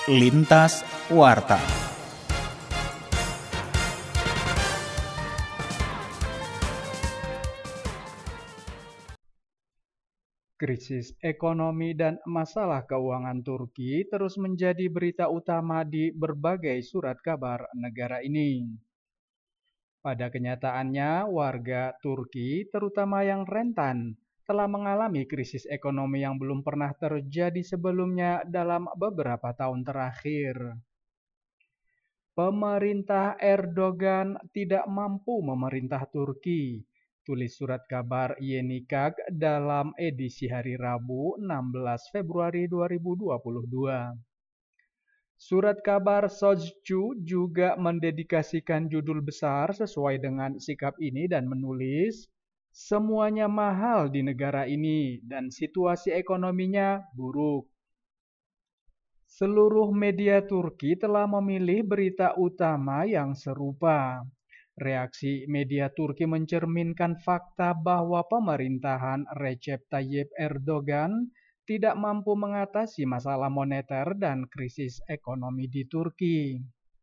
Lintas Warta. Krisis ekonomi dan masalah keuangan Turki terus menjadi berita utama di berbagai surat kabar negara ini. Pada kenyataannya, warga Turki, terutama yang rentan, telah mengalami krisis ekonomi yang belum pernah terjadi sebelumnya dalam beberapa tahun terakhir. Pemerintah Erdogan tidak mampu memerintah Turki, tulis surat kabar Yeni Kag dalam edisi hari Rabu 16 Februari 2022. Surat kabar Sözcü juga mendedikasikan judul besar sesuai dengan sikap ini dan menulis, "Semuanya mahal di negara ini dan situasi ekonominya buruk." Seluruh media Turki telah memilih berita utama yang serupa. Reaksi media Turki mencerminkan fakta bahwa pemerintahan Recep Tayyip Erdogan tidak mampu mengatasi masalah moneter dan krisis ekonomi di Turki.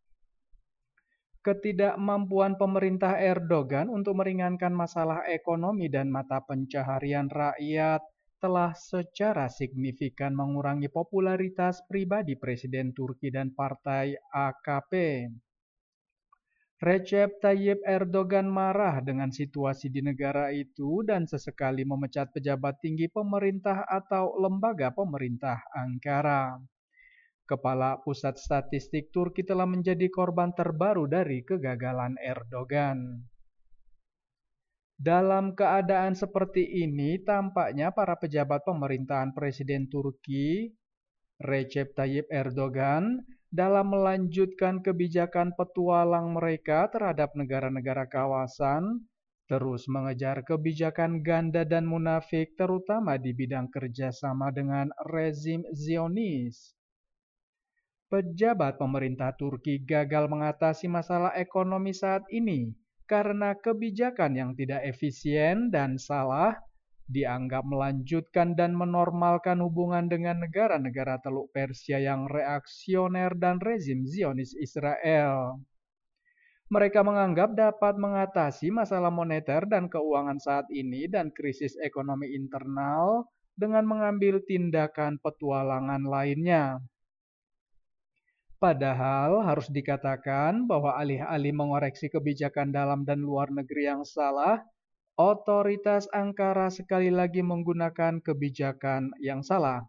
Ketidakmampuan pemerintah Erdogan untuk meringankan masalah ekonomi dan mata pencaharian rakyat telah secara signifikan mengurangi popularitas pribadi Presiden Turki dan partai AKP. Recep Tayyip Erdogan marah dengan situasi di negara itu dan sesekali memecat pejabat tinggi pemerintah atau lembaga pemerintah Ankara. Kepala Pusat Statistik Turki telah menjadi korban terbaru dari kegagalan Erdogan. Dalam keadaan seperti ini, tampaknya para pejabat pemerintahan Presiden Turki, Recep Tayyip Erdogan, dalam melanjutkan kebijakan petualang mereka terhadap negara-negara kawasan, terus mengejar kebijakan ganda dan munafik terutama di bidang kerjasama dengan rezim Zionis. Pejabat pemerintah Turki gagal mengatasi masalah ekonomi saat ini karena kebijakan yang tidak efisien dan salah dianggap melanjutkan dan menormalkan hubungan dengan negara-negara Teluk Persia yang reaksioner dan rezim Zionis Israel. Mereka menganggap dapat mengatasi masalah moneter dan keuangan saat ini dan krisis ekonomi internal dengan mengambil tindakan petualangan lainnya. Padahal harus dikatakan bahwa alih-alih mengoreksi kebijakan dalam dan luar negeri yang salah, otoritas Ankara sekali lagi menggunakan kebijakan yang salah.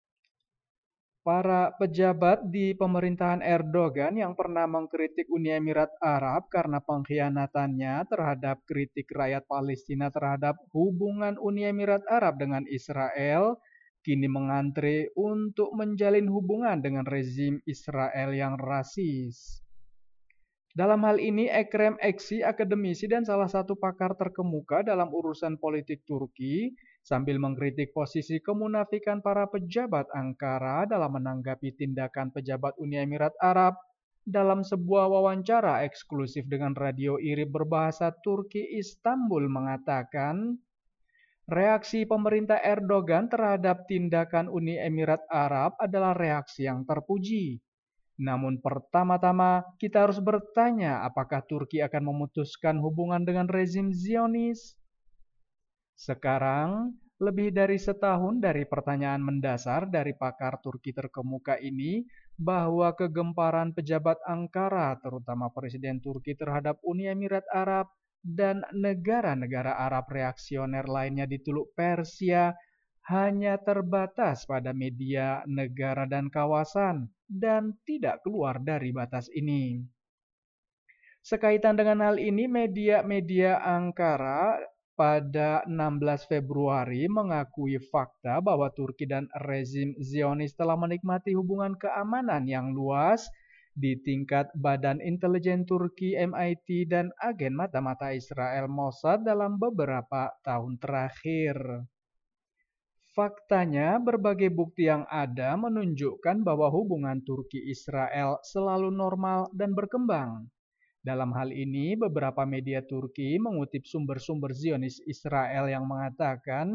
Para pejabat di pemerintahan Erdogan yang pernah mengkritik Uni Emirat Arab karena pengkhianatannya terhadap kritik rakyat Palestina terhadap hubungan Uni Emirat Arab dengan Israel, kini mengantre untuk menjalin hubungan dengan rezim Israel yang rasis. Dalam hal ini, Ekrem Eksi, akademisi dan salah satu pakar terkemuka dalam urusan politik Turki, sambil mengkritik posisi kemunafikan para pejabat Ankara dalam menanggapi tindakan pejabat Uni Emirat Arab, dalam sebuah wawancara eksklusif dengan radio IRIB berbahasa Turki Istanbul mengatakan, reaksi pemerintah Erdogan terhadap tindakan Uni Emirat Arab adalah reaksi yang terpuji. Namun pertama-tama kita harus bertanya apakah Turki akan memutuskan hubungan dengan rezim Zionis. Sekarang, lebih dari setahun dari pertanyaan mendasar dari pakar Turki terkemuka ini bahwa kegemparan pejabat Ankara, terutama Presiden Turki terhadap Uni Emirat Arab, dan negara-negara Arab reaksioner lainnya di Teluk Persia hanya terbatas pada media negara dan kawasan dan tidak keluar dari batas ini. Sekaitan dengan hal ini, media-media Ankara pada 16 Februari mengakui fakta bahwa Turki dan rezim Zionis telah menikmati hubungan keamanan yang luas di tingkat Badan Intelijen Turki MIT dan agen mata-mata Israel Mossad dalam beberapa tahun terakhir. Faktanya, berbagai bukti yang ada menunjukkan bahwa hubungan Turki-Israel selalu normal dan berkembang. Dalam hal ini, beberapa media Turki mengutip sumber-sumber Zionis Israel yang mengatakan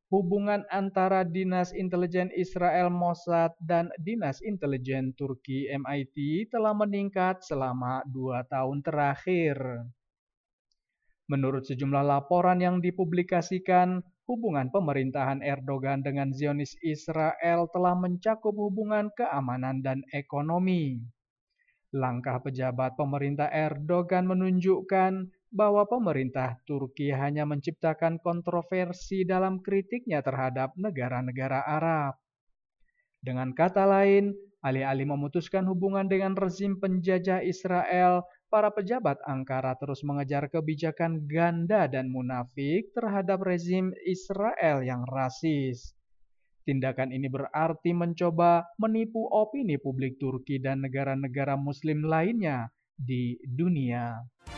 hubungan antara Dinas Intelijen Israel Mossad dan Dinas Intelijen Turki MIT telah meningkat selama 2 tahun terakhir. Menurut sejumlah laporan yang dipublikasikan, hubungan pemerintahan Erdogan dengan Zionis Israel telah mencakup hubungan keamanan dan ekonomi. Langkah pejabat pemerintah Erdogan menunjukkan bahwa pemerintah Turki hanya menciptakan kontroversi dalam kritiknya terhadap negara-negara Arab. Dengan kata lain, alih-alih memutuskan hubungan dengan rezim penjajah Israel, para pejabat Ankara terus mengejar kebijakan ganda dan munafik terhadap rezim Israel yang rasis. Tindakan ini berarti mencoba menipu opini publik Turki dan negara-negara Muslim lainnya di dunia.